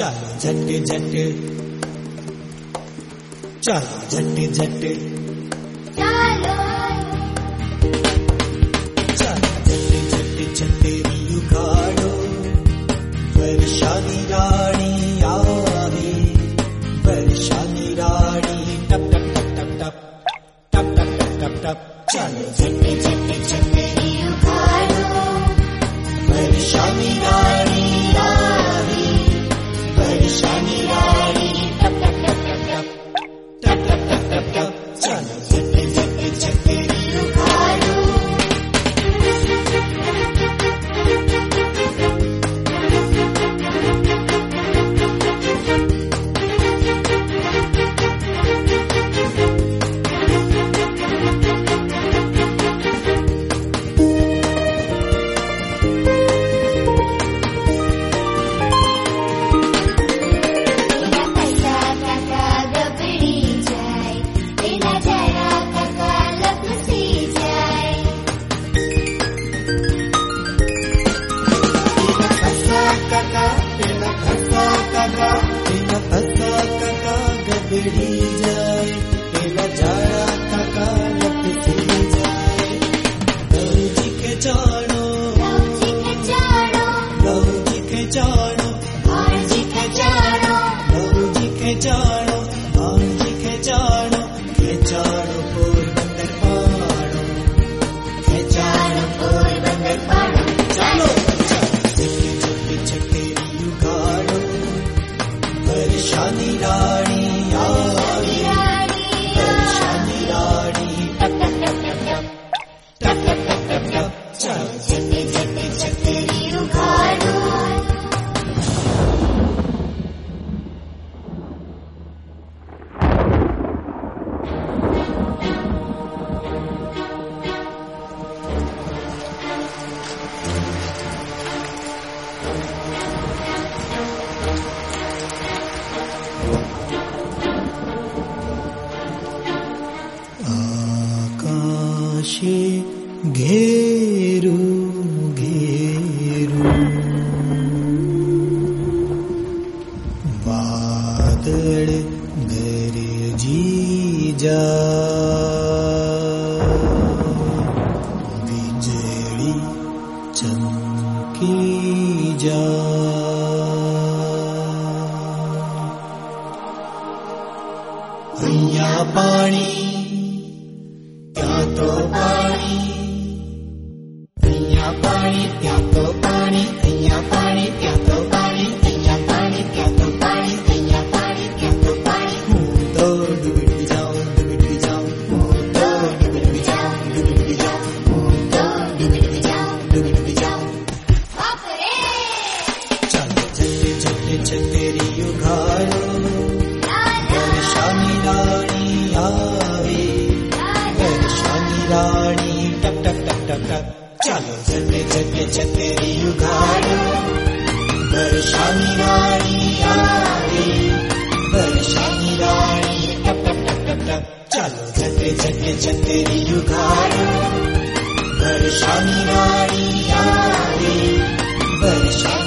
चलो झट झट, चलो झट झट, चलो चलो झट झट छतरी उखाड़ो, वर्षानी रानी आवे, वर्षानी रानी टप टप टप टप टप टप टप टप टप। चलो झट झट छतरी उखाड़ो, वर्षानी रानी आवे, वर्षानी रानी टप टप टप टप टप टप टप टप टप टप। चलो झट झट छतरी उखाड़ो, गबड़ी जाए, तेरा जाड़ा काका लपसी जाए। लौजी के जानो, लौजी के जानो, लौजी के जानो, भांजी के जानो, लौजी के जानो, भांजी के जानो, के जानो पोरबंदर पाड़ो, के जानो पोरबंदर पाड़ो। चलो झट झट छतरी उखाड़ो, वर्षानी रानी आवे, वर्षानी रानी टप टप टप टप टप टप टप टप टप टप। चलो झट झट छतरी उखाड़ो। आकाशे घेरू घेरू, बादल गरजी जा, बिजली चमकी जा। અહીંયા પાણી ત્યાં તો પાણી, અહીંયા પાણી ત્યાં તો પાણી, અહીંયા પાણી ત્યાં તો પાણી, અહીંયા પાણી ત્યાં તો પાણી, અહીંયા પાણી ત્યાં તો પાણી। હું તો ડૂબી જાઉં, ડૂબી જાઉં, હું તો ડૂબી જાઉં, ડૂબી જાઉં, હું તો ડૂબી જાઉં, ડૂબી જાઉં। बाप रे चलो झट झट छतरी उखाड़ो, वर्षानी रानी आवे, वर्षानी रानी टप टप टप टप टप। चलो झट झट छतरी उखाड़ो, वर्षानी रानी आवे, वर्षानी रानी टप टप टप टप टप। चलो झट झट छतरी उखाड़ो, वर्षानी रानी आवे, वर्षानी